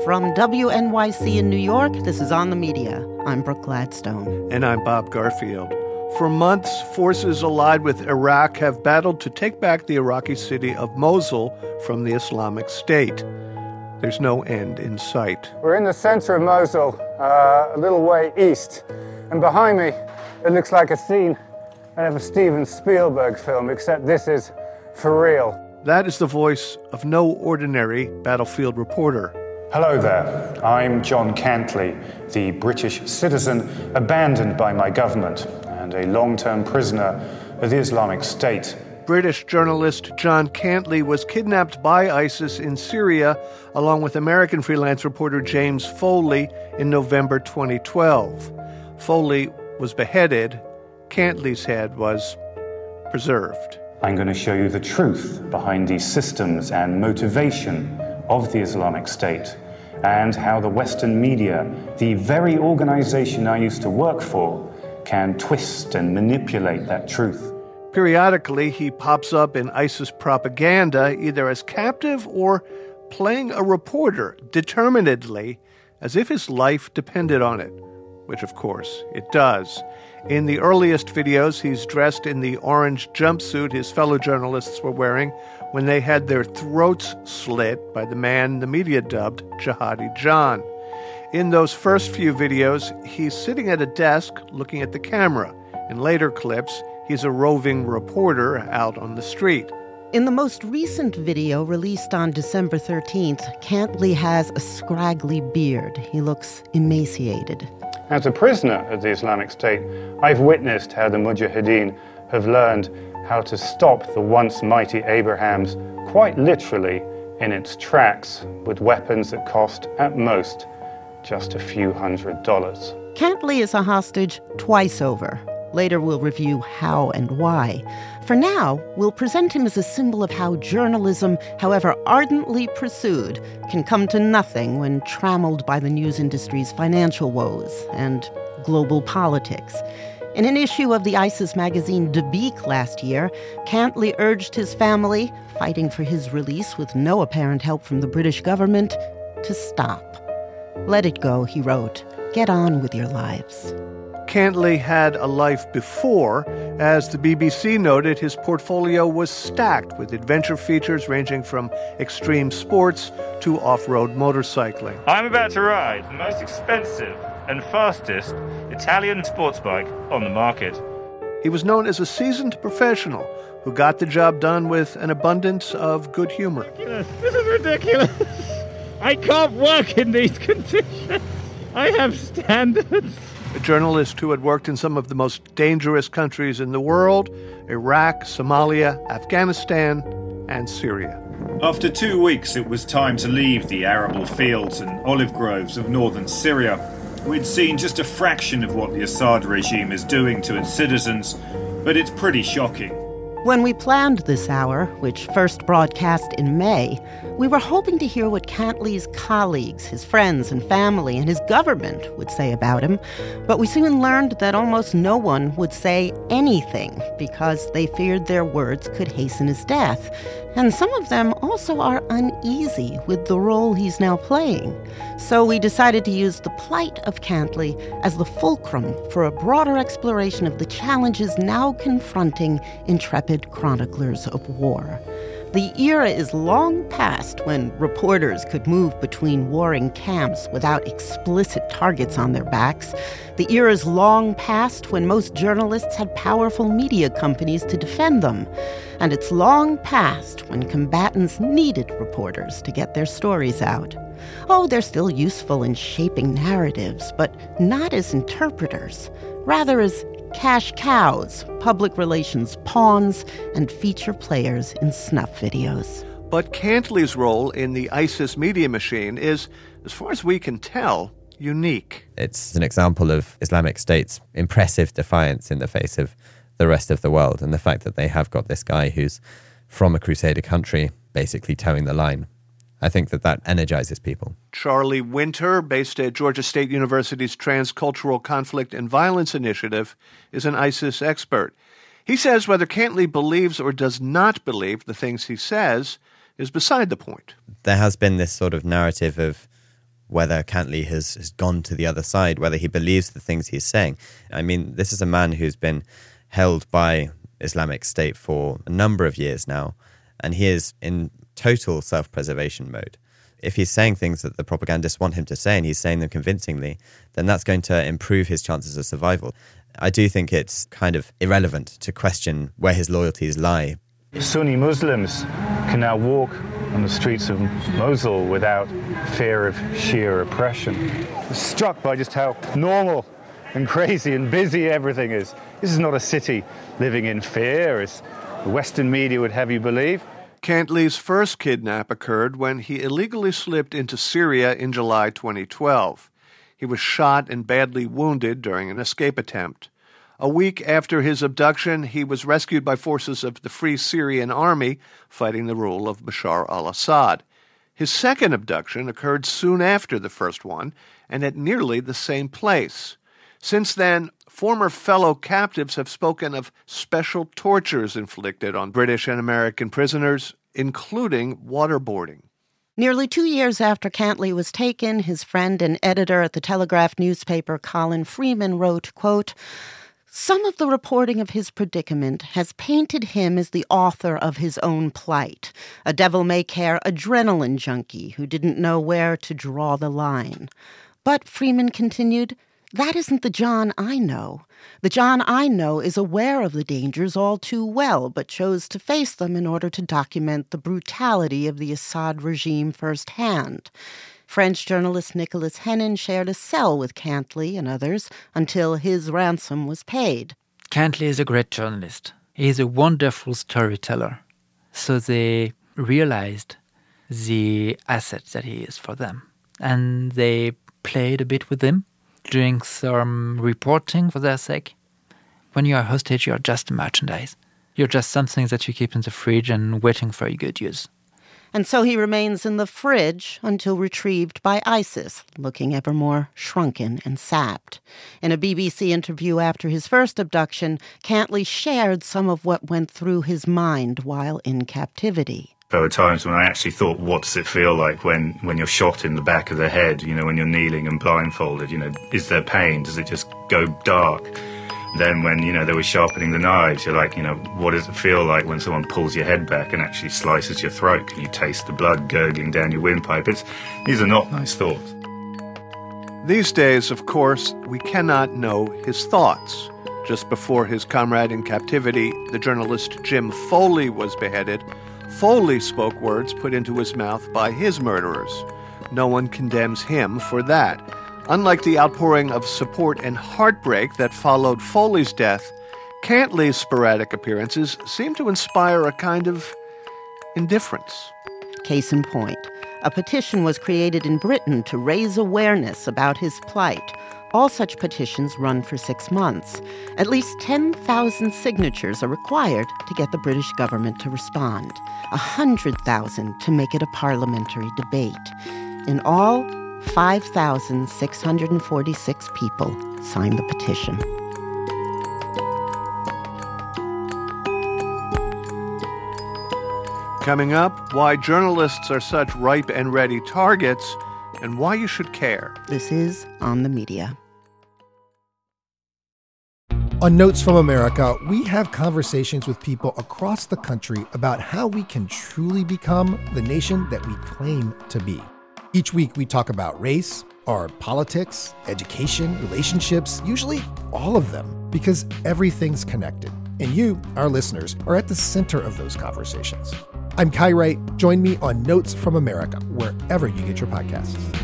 From WNYC in New York, this is On the Media. I'm Brooke Gladstone. And I'm Bob Garfield. For months, forces allied with Iraq have battled to take back the Iraqi city of Mosul from the Islamic State. There's no end in sight. We're in the center of Mosul, a little way east. And behind me, it looks like a scene out of a Steven Spielberg film, except this is for real. That is the voice of no ordinary battlefield reporter. Hello there, I'm John Cantley, the British citizen abandoned by my government and a long-term prisoner of the Islamic State. British journalist John Cantley was kidnapped by ISIS in Syria along with American freelance reporter James Foley in November 2012. Foley was beheaded. Cantley's head was preserved. I'm going to show you the truth behind the systems and motivation of the Islamic State and how the Western media, the very organization I used to work for, can twist and manipulate that truth. Periodically, he pops up in ISIS propaganda, either as captive or playing a reporter determinedly, as if his life depended on it, which, of course, it does. In the earliest videos, he's dressed in the orange jumpsuit his fellow journalists were wearing when they had their throats slit by the man the media dubbed Jihadi John. In those first few videos, he's sitting at a desk looking at the camera. In later clips, he's a roving reporter out on the street. In the most recent video released on December 13th, Cantley has a scraggly beard. He looks emaciated. As a prisoner of the Islamic State, I've witnessed how the Mujahideen have learned how to stop the once mighty Abrahams quite literally in its tracks with weapons that cost, at most, just a few $100s. Cantley is a hostage twice over. Later we'll review how and why. For now, we'll present him as a symbol of how journalism, however ardently pursued, can come to nothing when trammeled by the news industry's financial woes and global politics. In an issue of the ISIS magazine Dabiq last year, Cantley urged his family, fighting for his release with no apparent help from the British government, to stop. Let it go, he wrote. Get on with your lives. Cantley had a life before. As the BBC noted, his portfolio was stacked with adventure features ranging from extreme sports to off-road motorcycling. I'm about to ride the most expensive and fastest Italian sports bike on the market. He was known as a seasoned professional who got the job done with an abundance of good humor. This is ridiculous. I can't work in these conditions. I have standards. A journalist who had worked in some of the most dangerous countries in the world: Iraq, Somalia, Afghanistan, and Syria. After 2 weeks, it was time to leave the arable fields and olive groves of northern Syria. We'd seen just a fraction of what the Assad regime is doing to its citizens, but it's pretty shocking. When we planned this hour, which first broadcast in May, we were hoping to hear what Cantley's colleagues, his friends and family, and his government would say about him. But we soon learned that almost no one would say anything because they feared their words could hasten his death. And some of them also are uneasy with the role he's now playing. So we decided to use the plight of Cantley as the fulcrum for a broader exploration of the challenges now confronting intrepid chroniclers of war. The era is long past when reporters could move between warring camps without explicit targets on their backs. The era is long past when most journalists had powerful media companies to defend them. And it's long past when combatants needed reporters to get their stories out. Oh, they're still useful in shaping narratives, but not as interpreters, rather as cash cows, public relations pawns, and feature players in snuff videos. But Cantley's role in the ISIS media machine is, as far as we can tell, unique. It's an example of Islamic State's impressive defiance in the face of the rest of the world, and the fact that they have got this guy who's from a Crusader country basically towing the line. I think that energizes people. Charlie Winter, based at Georgia State University's Transcultural Conflict and Violence Initiative, is an ISIS expert. He says whether Cantley believes or does not believe the things he says is beside the point. There has been this sort of narrative of whether Cantley has gone to the other side, whether he believes the things he's saying. I mean, this is a man who's been held by Islamic State for a number of years now, and he is in total self-preservation mode. If he's saying things that the propagandists want him to say and he's saying them convincingly, then that's going to improve his chances of survival. I do think it's kind of irrelevant to question where his loyalties lie. Sunni Muslims can now walk on the streets of Mosul without fear of Shia oppression. I was struck by just how normal and crazy and busy everything is. This is not a city living in fear, as the Western media would have you believe. Cantley's first kidnap occurred when he illegally slipped into Syria in July 2012. He was shot and badly wounded during an escape attempt. A week after his abduction, he was rescued by forces of the Free Syrian Army fighting the rule of Bashar al-Assad. His second abduction occurred soon after the first one and at nearly the same place. Since then, former fellow captives have spoken of special tortures inflicted on British and American prisoners, including waterboarding. Nearly 2 years after Cantley was taken, his friend and editor at the Telegraph newspaper, Colin Freeman, wrote, quote, "Some of the reporting of his predicament has painted him as the author of his own plight, a devil-may-care adrenaline junkie who didn't know where to draw the line. But," Freeman continued, "that isn't the John I know. The John I know is aware of the dangers all too well, but chose to face them in order to document the brutality of the Assad regime firsthand." French journalist Nicolas Hennin shared a cell with Cantley and others until his ransom was paid. Cantley is a great journalist. He is a wonderful storyteller. So they realized the asset that he is for them. And they played a bit with him, doing some reporting for their sake. When you are a hostage, you are just a merchandise. You're just something that you keep in the fridge and waiting for a good use. And so he remains in the fridge until retrieved by ISIS, looking ever more shrunken and sapped. In a BBC interview after his first abduction, Cantley shared some of what went through his mind while in captivity. There were times when I actually thought, what does it feel like when you're shot in the back of the head, when you're kneeling and blindfolded, is there pain? Does it just go dark? Then when, they were sharpening the knives, you're like, what does it feel like when someone pulls your head back and actually slices your throat? Can you taste the blood gurgling down your windpipe? These are not nice thoughts. These days, of course, we cannot know his thoughts. Just before his comrade in captivity, the journalist Jim Foley, was beheaded, Foley spoke words put into his mouth by his murderers. No one condemns him for that. Unlike the outpouring of support and heartbreak that followed Foley's death, Cantley's sporadic appearances seem to inspire a kind of indifference. Case in point, a petition was created in Britain to raise awareness about his plight. All such petitions run for 6 months. At least 10,000 signatures are required to get the British government to respond, 100,000 to make it a parliamentary debate. In all, 5,646 people signed the petition. Coming up, why journalists are such ripe and ready targets and why you should care. This is On the Media. On Notes from America, we have conversations with people across the country about how we can truly become the nation that we claim to be. Each week, we talk about race, our politics, education, relationships, usually all of them, because everything's connected. And you, our listeners, are at the center of those conversations. I'm Kai Wright. Join me on Notes from America, wherever you get your podcasts.